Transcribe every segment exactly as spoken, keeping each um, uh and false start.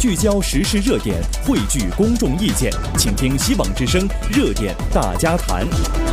聚焦时事热点，汇聚公众意见，请听希望之声热点大家谈。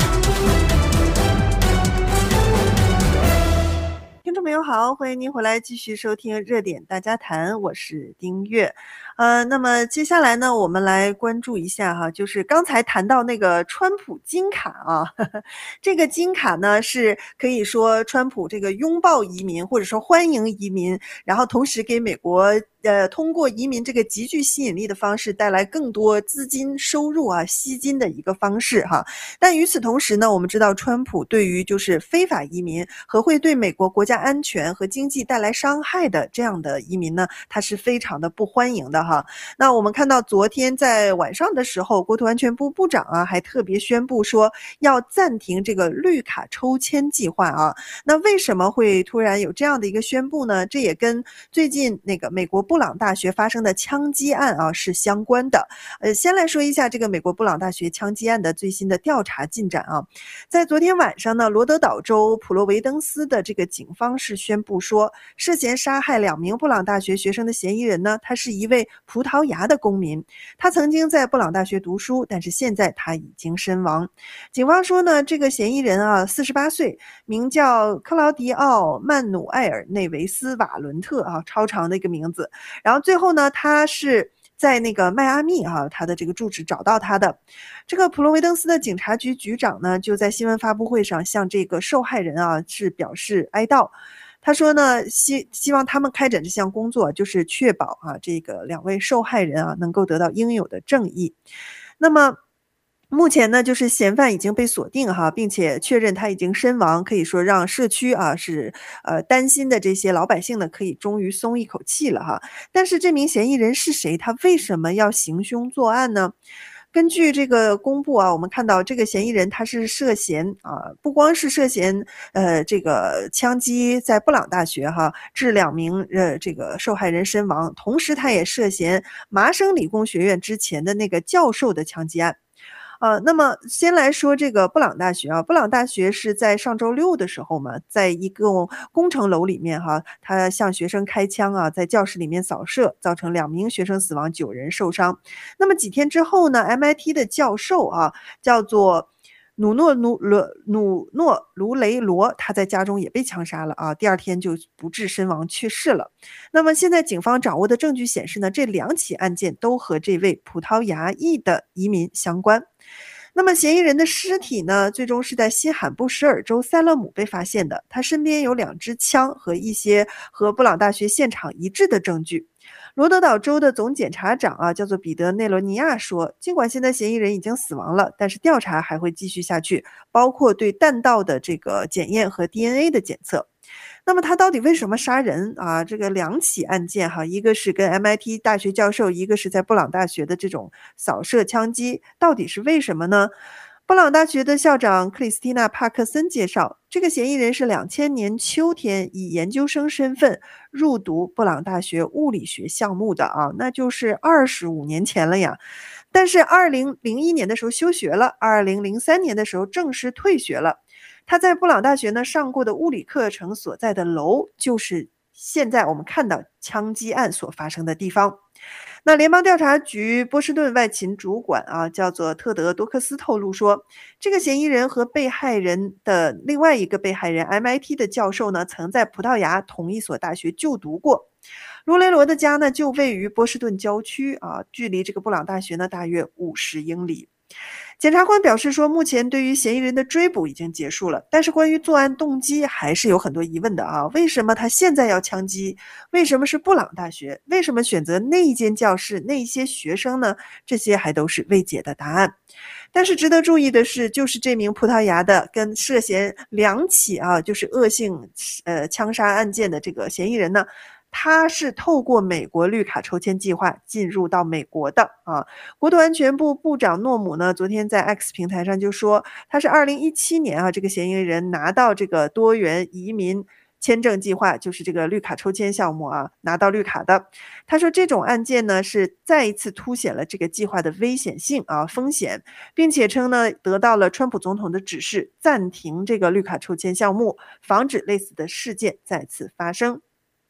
听众朋友好，欢迎您回来继续收听热点大家谈，我是丁月。呃，那么接下来呢，我们来关注一下哈，就是刚才谈到那个川普金卡啊，呵呵，这个金卡呢是可以说川普这个拥抱移民或者说欢迎移民，然后同时给美国呃通过移民这个极具吸引力的方式带来更多资金收入啊，吸金的一个方式哈。但与此同时呢，我们知道川普对于就是非法移民和会对美国国家安全和经济带来伤害的这样的移民呢，他是非常的不欢迎的哈。那我们看到昨天在晚上的时候，国土安全部部长啊还特别宣布说要暂停这个绿卡抽签计划啊。那为什么会突然有这样的一个宣布呢？这也跟最近那个美国布朗大学发生的枪击案啊是相关的。呃，先来说一下这个美国布朗大学枪击案的最新的调查进展啊。在昨天晚上呢，罗德岛州普罗维登斯的这个警方是宣布说，涉嫌杀害两名布朗大学学生的嫌疑人呢，他是一位葡萄牙的公民，他曾经在布朗大学读书，但是现在他已经身亡。警方说呢，这个嫌疑人啊，四十八岁，名叫克劳迪奥·曼努埃尔·内维斯·瓦伦特啊，超长的一个名字。然后最后呢，他是在那个迈阿密啊，他的这个住址找到他的。这个普罗维登斯的警察局局长呢，就在新闻发布会上向这个受害人啊是表示哀悼。他说呢，希希望他们开展这项工作，就是确保啊这个两位受害人啊能够得到应有的正义。那么目前呢，就是嫌犯已经被锁定哈，并且确认他已经身亡，可以说让社区啊是呃担心的这些老百姓呢可以终于松一口气了哈。但是这名嫌疑人是谁？他为什么要行凶作案呢？根据这个公布啊，我们看到这个嫌疑人他是涉嫌啊，不光是涉嫌呃这个枪击在布朗大学哈，致两名呃这个受害人身亡，同时他也涉嫌麻省理工学院之前的那个教授的枪击案。呃，那么先来说这个布朗大学啊，布朗大学是在上周六的时候嘛，在一个工程楼里面哈，他向学生开枪啊，在教室里面扫射，造成两名学生死亡，九人受伤。那么几天之后呢 ，M I T 的教授啊，叫做努诺努罗努诺卢雷罗，他在家中也被枪杀了啊，第二天就不治身亡去世了。那么现在警方掌握的证据显示呢，这两起案件都和这位葡萄牙裔的移民相关。那么嫌疑人的尸体呢，最终是在西罕布什尔州塞勒姆被发现的，他身边有两支枪和一些和布朗大学现场一致的证据。罗德岛州的总检察长啊，叫做彼得内罗尼亚说，尽管现在嫌疑人已经死亡了，但是调查还会继续下去，包括对弹道的这个检验和 D N A 的检测。那么他到底为什么杀人啊？这个两起案件哈，一个是跟 M I T 大学教授，一个是在布朗大学的这种扫射枪击，到底是为什么呢？布朗大学的校长克里斯蒂娜·帕克森介绍，这个嫌疑人是两千年秋天以研究生身份入读布朗大学物理学项目的啊，那就是二十五年前了呀。但是二零零一年的时候休学了，二零零三年的时候正式退学了。他在布朗大学呢上过的物理课程所在的楼，就是现在我们看到枪击案所发生的地方。那联邦调查局波士顿外勤主管啊，叫做特德多克斯透露说，这个嫌疑人和被害人的另外一个被害人 M I T 的教授呢，曾在葡萄牙同一所大学就读过。罗雷罗的家呢就位于波士顿郊区啊，距离这个布朗大学呢大约五十英里。检察官表示说，目前对于嫌疑人的追捕已经结束了，但是关于作案动机还是有很多疑问的啊。为什么他现在要枪击？为什么是布朗大学？为什么选择那一间教室那一些学生呢？这些还都是未解的答案。但是值得注意的是，就是这名葡萄牙的跟涉嫌两起啊，就是恶性呃枪杀案件的这个嫌疑人呢，他是透过美国绿卡抽签计划进入到美国的啊。国土安全部部长诺姆呢，昨天在 X 平台上就说，他是二零一七年啊，这个嫌疑人拿到这个多元移民签证计划，就是这个绿卡抽签项目啊，拿到绿卡的。他说这种案件呢，是再一次凸显了这个计划的危险性啊风险，并且称呢，得到了川普总统的指示，暂停这个绿卡抽签项目，防止类似的事件再次发生。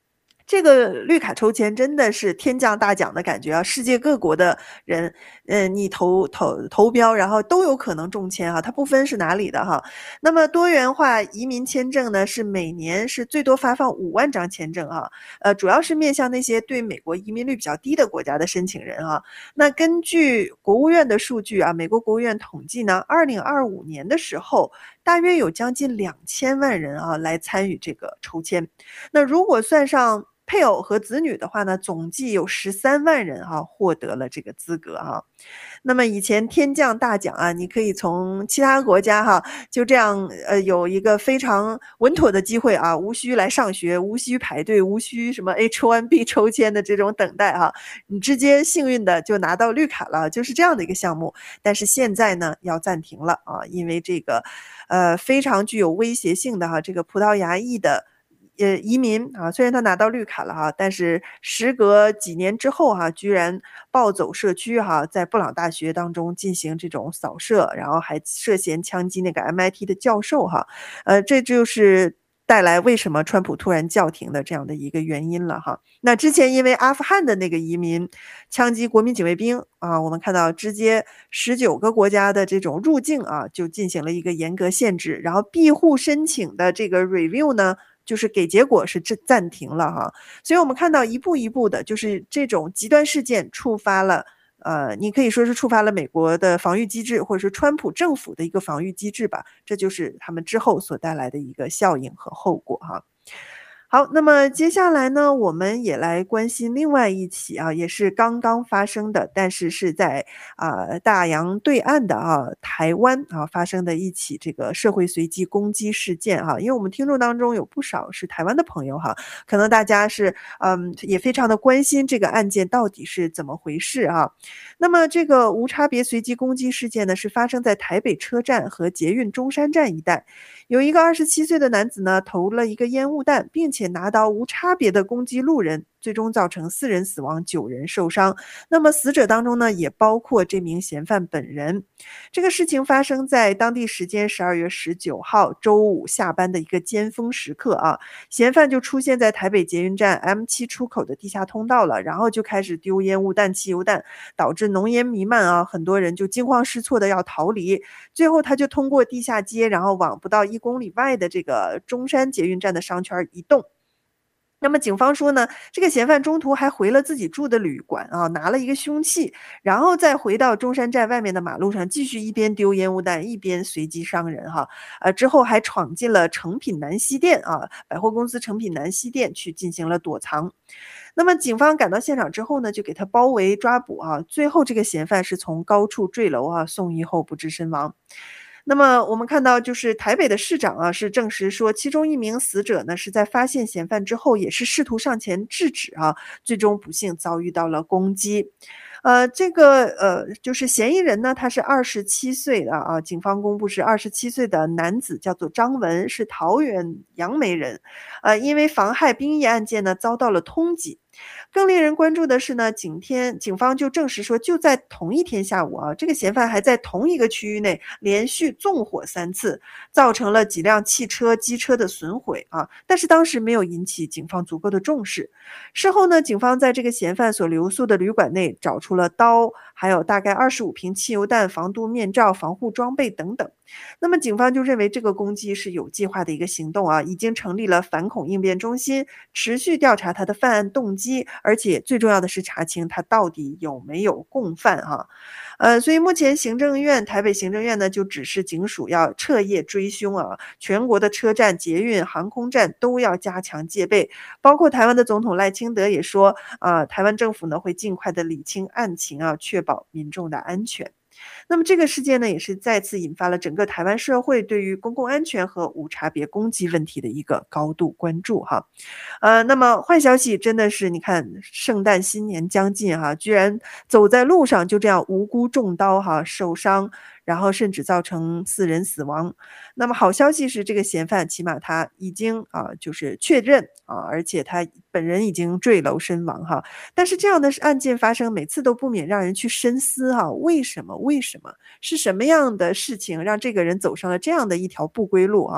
这个绿卡抽签真的是天降大奖的感觉啊！世界各国的人，呃，你投投投标，然后都有可能中签哈，它不分是哪里的哈。那么多元化移民签证呢，是每年是最多发放五万张签证哈，呃，主要是面向那些对美国移民率比较低的国家的申请人哈。那根据国务院的数据啊，美国国务院统计呢，二零二五年的时候，大约有将近两千万人啊来参与这个抽签。那如果算上配偶和子女的话呢，总计有十三万人哈、啊、获得了这个资格哈、啊。那么以前天降大奖啊，你可以从其他国家哈、啊、就这样呃有一个非常稳妥的机会啊，无需来上学，无需排队，无需什么 H 一 B 抽签的这种等待哈、啊，你直接幸运的就拿到绿卡了，就是这样的一个项目。但是现在呢要暂停了啊，因为这个呃非常具有威胁性的哈、啊、这个葡萄牙裔的。呃，移民啊，虽然他拿到绿卡了哈，但是时隔几年之后哈，居然暴走社区哈，在布朗大学当中进行这种扫射，然后还涉嫌枪击那个 M I T 的教授哈，呃，这就是带来为什么川普突然叫停的这样的一个原因了哈。那之前因为阿富汗的那个移民枪击国民警卫兵啊，我们看到直接十九个国家的这种入境啊，就进行了一个严格限制，然后庇护申请的这个 review 呢，就是给结果是暂停了哈，所以我们看到一步一步的，就是这种极端事件触发了，呃，你可以说是触发了美国的防御机制，或者是川普政府的一个防御机制吧，这就是他们之后所带来的一个效应和后果哈。好，那么接下来呢，我们也来关心另外一起啊，也是刚刚发生的，但是是在啊、呃、大洋对岸的啊台湾啊发生的一起这个社会随机攻击事件哈、啊。因为我们听众当中有不少是台湾的朋友哈、啊，可能大家是嗯也非常的关心这个案件到底是怎么回事啊。那么这个无差别随机攻击事件呢，是发生在台北车站和捷运中山站一带。有一个二十七岁的男子呢，投了一个烟雾弹，并且拿刀无差别的攻击路人，最终造成四人死亡，九人受伤。那么死者当中呢，也包括这名嫌犯本人。这个事情发生在当地时间十二月十九号周五下班的一个尖峰时刻啊，嫌犯就出现在台北捷运站 M 七 出口的地下通道了，然后就开始丢烟雾弹、汽油弹，导致浓烟弥漫啊，很多人就惊慌失措的要逃离。最后他就通过地下街，然后往不到一公里外的这个中山捷运站的商圈移动。那么警方说呢，这个嫌犯中途还回了自己住的旅馆啊，拿了一个凶器，然后再回到中山站外面的马路上，继续一边丢烟雾弹，一边随机伤人哈。呃，之后还闯进了诚品南西店啊，百货公司诚品南西店去进行了躲藏。那么警方赶到现场之后呢，就给他包围抓捕啊，最后这个嫌犯是从高处坠楼啊，送医后不治身亡。那么我们看到，就是台北的市长啊，是证实说，其中一名死者呢是在发现嫌犯之后，也是试图上前制止啊，最终不幸遭遇到了攻击。呃，这个呃，就是嫌疑人呢，他是二十七岁的啊，警方公布是二十七岁的男子，叫做张文，是桃园杨梅人，呃，因为妨害兵役案件呢，遭到了通缉。更令人关注的是呢，警天警方就证实说，就在同一天下午啊，这个嫌犯还在同一个区域内连续纵火三次，造成了几辆汽车、机车的损毁啊，但是当时没有引起警方足够的重视。事后呢，警方在这个嫌犯所留宿的旅馆内找出了刀，还有大概二十五瓶汽油弹、防毒面罩、防护装备等等。那么警方就认为这个攻击是有计划的一个行动啊，已经成立了反恐应变中心，持续调查他的犯案动机，而且最重要的是查清他到底有没有共犯啊。呃，所以目前行政院台北行政院呢就指示警署要彻夜追凶啊，全国的车站、捷运、航空站都要加强戒备，包括台湾的总统赖清德也说啊、呃，台湾政府呢会尽快的理清案情啊，确保民众的安全。那么这个事件呢，也是再次引发了整个台湾社会对于公共安全和无差别攻击问题的一个高度关注哈。呃，那么坏消息真的是，你看圣诞新年将近哈，居然走在路上就这样无辜中刀哈，受伤，然后甚至造成四人死亡。那么好消息是，这个嫌犯起码他已经啊，就是确认啊，而且他本人已经坠楼身亡哈。但是这样的案件发生，每次都不免让人去深思哈，为什么？为什么？是什么样的事情让这个人走上了这样的一条不归路啊？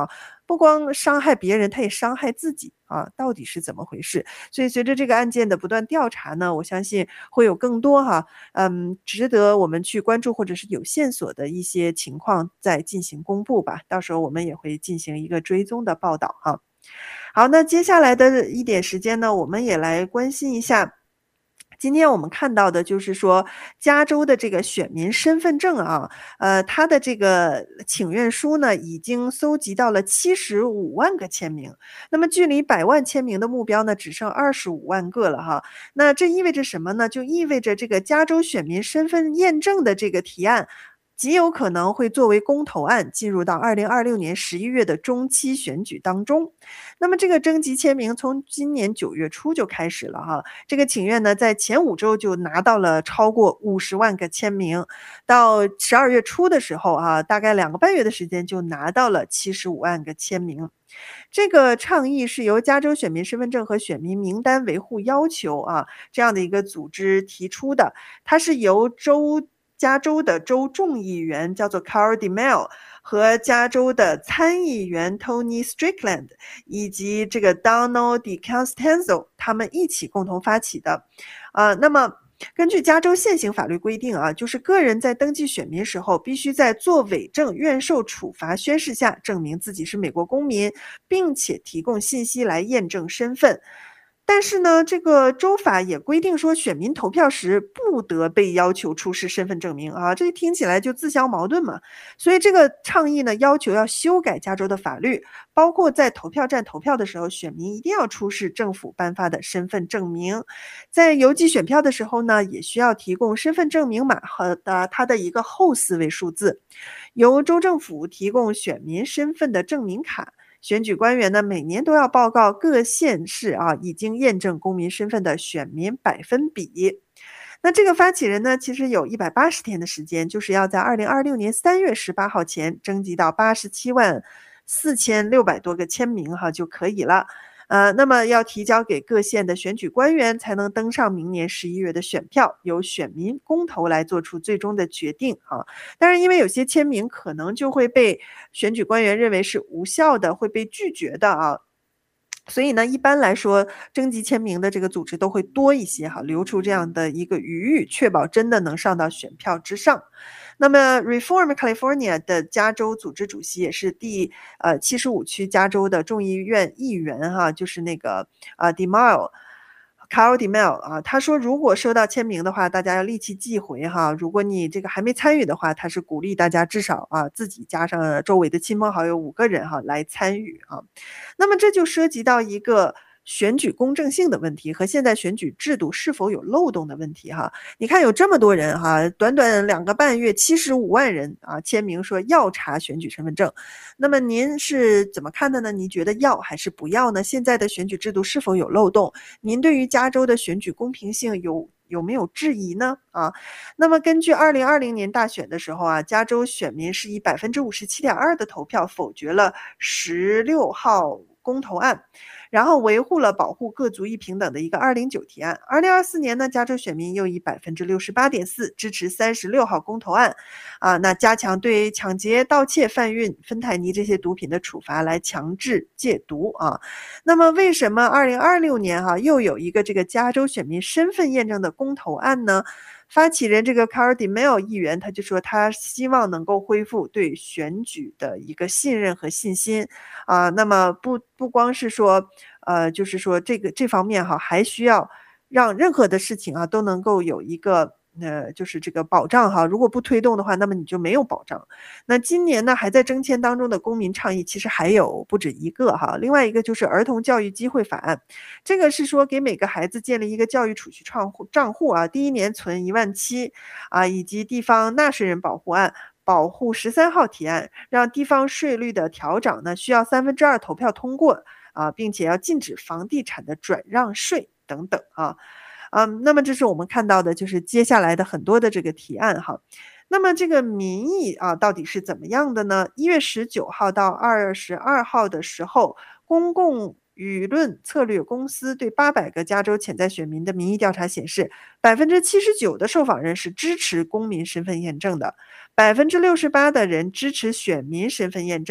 不光伤害别人，他也伤害自己啊，到底是怎么回事？所以随着这个案件的不断调查呢，我相信会有更多哈，嗯，值得我们去关注或者是有线索的一些情况再进行公布吧，到时候我们也会进行一个追踪的报道哈。好，那接下来的一点时间呢，我们也来关心一下。今天我们看到的就是说，加州的这个选民身份证啊，呃，它的这个请愿书呢，已经搜集到了七十五万个签名。那么距离百万签名的目标呢，只剩二十五万个了哈。那这意味着什么呢？就意味着这个加州选民身份验证的这个提案，极有可能会作为公投案进入到二零二六年十一月的中期选举当中。那么这个征集签名从今年九月初就开始了哈，这个请愿呢在前五周就拿到了超过五十万个签名，到十二月初的时候啊，大概两个半月的时间就拿到了七十五万个签名。这个倡议是由加州选民身份证和选民名单维护要求啊这样的一个组织提出的，它是由州加州的州众议员叫做 Carl DeMille 和加州的参议员 Tony Strickland 以及这个 Donald DeCostanzo 他们一起共同发起的。呃，那么根据加州现行法律规定啊，就是个人在登记选民时候，必须在作伪证愿受处罚宣誓下证明自己是美国公民，并且提供信息来验证身份。但是呢，这个州法也规定说，选民投票时不得被要求出示身份证明啊，这听起来就自相矛盾嘛。所以这个倡议呢，要求要修改加州的法律，包括在投票站投票的时候，选民一定要出示政府颁发的身份证明。在邮寄选票的时候呢，也需要提供身份证明码和的它的一个后四位数字，由州政府提供选民身份的证明卡。选举官员呢，每年都要报告各县市啊已经验证公民身份的选民百分比。那这个发起人呢，其实有一百八十天的时间，就是要在二零二六年三月十八号前征集到八十七万四千六百多个签名哈就可以了。呃，那么要提交给各县的选举官员，才能登上明年十一月的选票，由选民公投来做出最终的决定啊。当然，因为有些签名可能就会被选举官员认为是无效的，会被拒绝的啊。所以呢，一般来说，征集签名的这个组织都会多一些哈，留出这样的一个余裕，确保真的能上到选票之上。那么 Reform California 的加州组织主席也是第呃七十五区加州的众议院议员哈，就是那个呃 DeMille Carl DeMille 啊，他说如果收到签名的话，大家要立即寄回哈。如果你这个还没参与的话，他是鼓励大家至少啊自己加上周围的亲朋好友五个人哈来参与啊。那么这就涉及到一个选举公正性的问题和现在选举制度是否有漏洞的问题哈。你看有这么多人哈，短短两个半月七十五万人啊签名说要查选举身份证，那么您是怎么看的呢？你觉得要还是不要呢？现在的选举制度是否有漏洞？您对于加州的选举公平性有有没有质疑呢？啊，那么根据二零二零年大选的时候啊，加州选民是以百分之五十七点二的投票否决了十六号公投案，然后维护了保护各族裔平等的一个二零九提案。二零二四年呢，加州选民又以百分之六十八点四支持三十六号公投案，啊，那加强对抢劫、盗窃、贩运、芬太尼这些毒品的处罚，来强制戒毒啊。那么为什么二零二六年哈、啊、又有一个这个加州选民身份验证的公投案呢？发起人这个 Carl DeMille 议员他就说，他希望能够恢复对选举的一个信任和信心啊。那么不不光是说，呃，就是说这个这方面哈，还需要让任何的事情啊都能够有一个呃，就是这个保障哈。如果不推动的话，那么你就没有保障。那今年呢，还在征签当中的公民倡议其实还有不止一个哈。另外一个就是儿童教育机会法案，这个是说给每个孩子建立一个教育储蓄账户账户啊，第一年存一万七啊，以及地方纳税人保护案。保护十三号提案，让地方税率的调整呢需要三分之二投票通过啊，并且要禁止房地产的转让税等等啊。嗯，那么这是我们看到的，就是接下来的很多的这个提案哈。那么这个民意啊，到底是怎么样的呢？一月十九号到二十二号的时候，公共舆论策略公司对八百个加州潜在选民的民意调查显示，百分之七十九的受访人是支持公民身份验证的，百分之六十八的人支持选民身份验证。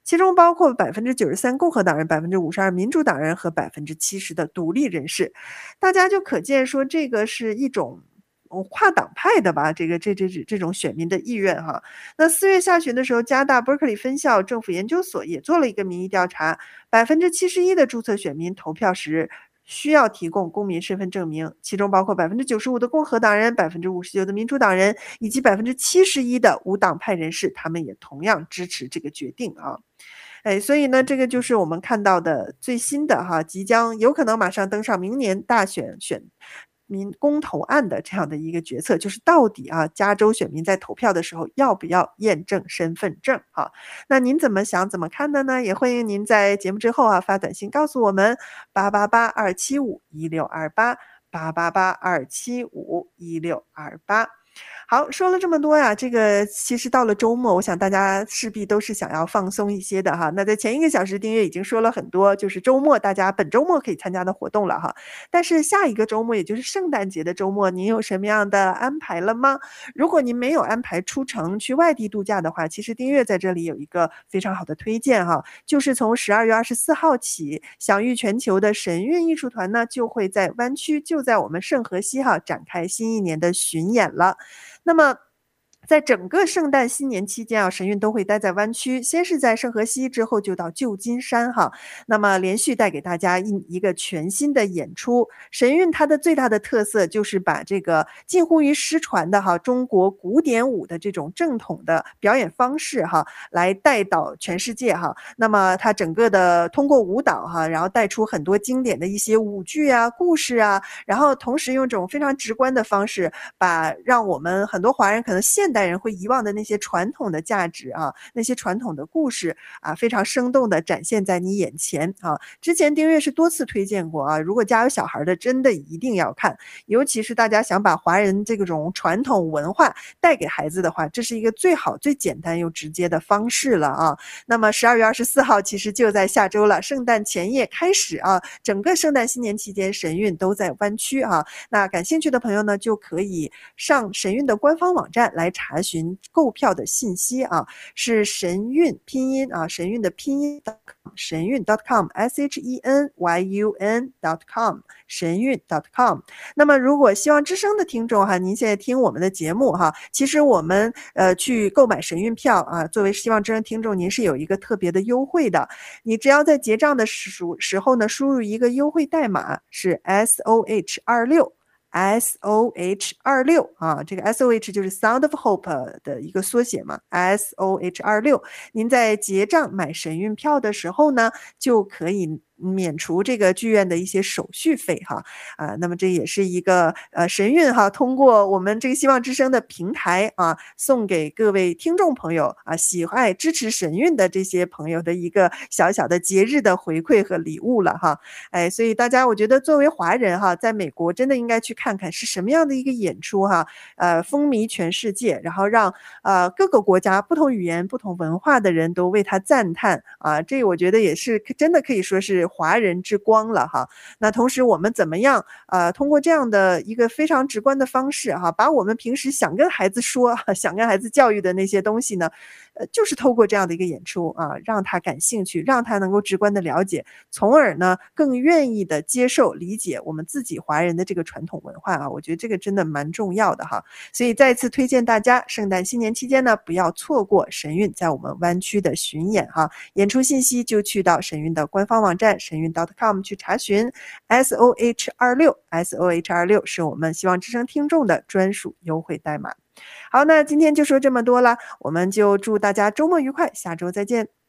其中包括百分之九十三共和党人、百分之五十二民主党人和百分之七十的独立人士。大家就可见说这个是一种跨党派的吧，这个这这这这种选民的意愿哈。那四月下旬的时候，加大伯克利分校政府研究所也做了一个民意调查，百分之七十一的注册选民投票时需要提供公民身份证明，其中包括百分之九十五的共和党人、百分之五十九的民主党人以及百分之七十一的无党派人士，他们也同样支持这个决定啊。哎，所以呢，这个就是我们看到的最新的哈，即将有可能马上登上明年大选选民公投案的这样的一个决策，就是到底啊，加州选民在投票的时候要不要验证身份证啊？那您怎么想怎么看的呢？也欢迎您在节目之后啊发短信告诉我们八八八二七五一六二八八八八二七五一六二八。好，说了这么多呀，这个其实到了周末，我想大家势必都是想要放松一些的哈。那在前一个小时，丁月已经说了很多，就是周末大家本周末可以参加的活动了哈。但是下一个周末，也就是圣诞节的周末，您有什么样的安排了吗？如果您没有安排出城去外地度假的话，其实丁月在这里有一个非常好的推荐哈，就是从十二月二十四号起，享誉全球的神韵艺术团呢，就会在湾区，就在我们圣荷西哈展开新一年的巡演了。那么在整个圣诞新年期间啊，神韵都会待在湾区，先是在圣荷西，之后就到旧金山哈。那么连续带给大家一一个全新的演出。神韵它的最大的特色就是把这个近乎于失传的哈中国古典舞的这种正统的表演方式哈，来带到全世界哈。那么它整个的通过舞蹈哈，然后带出很多经典的一些舞剧啊、故事啊，然后同时用这种非常直观的方式，把让我们很多华人可能现代人会遗忘的那些传统的价值啊，那些传统的故事啊，非常生动的展现在你眼前啊。之前丁月是多次推荐过啊，如果家有小孩的，真的一定要看，尤其是大家想把华人这种传统文化带给孩子的话，这是一个最好、最简单又直接的方式了啊。那么十二月二十四号其实就在下周了，圣诞前夜开始啊，整个圣诞新年期间神韵都在湾区啊。那感兴趣的朋友呢，就可以上神韵的官方网站来查询购票的信息啊，是神韵拼音啊，神韵的拼音神韵 .com s h e n y u n .com 神韵 .com。 那么如果希望之声的听众哈，您现在听我们的节目哈，其实我们呃去购买神韵票啊，作为希望之声听众，您是有一个特别的优惠的。你只要在结账的时时候呢，输入一个优惠代码是 S O H 二六S O H 二六啊，这个 S O H 就是 Sound of Hope 的一个缩写嘛 ，S O H 二六。您在结账买神韵票的时候呢，就可以免除这个剧院的一些手续费哈啊，那么这也是一个呃神韵哈，通过我们这个希望之声的平台啊，送给各位听众朋友啊，喜爱支持神韵的这些朋友的一个小小的节日的回馈和礼物了哈。哎，所以大家我觉得作为华人哈，在美国真的应该去看看是什么样的一个演出哈，呃，风靡全世界，然后让呃各个国家不同语言、不同文化的人都为他赞叹啊，这我觉得也是真的可以说是华人之光了哈。那同时我们怎么样呃通过这样的一个非常直观的方式哈，把我们平时想跟孩子说想跟孩子教育的那些东西呢，呃就是透过这样的一个演出啊，让他感兴趣，让他能够直观的了解，从而呢更愿意的接受理解我们自己华人的这个传统文化啊，我觉得这个真的蛮重要的哈。所以再次推荐大家圣诞新年期间呢，不要错过神韵在我们湾区的巡演哈。演出信息就去到神韵的官方网站神韵 .com 去查询 S O H 二六 S O H 二六 是我们希望之声听众的专属优惠代码。好，那今天就说这么多了，我们就祝大家周末愉快，下周再见。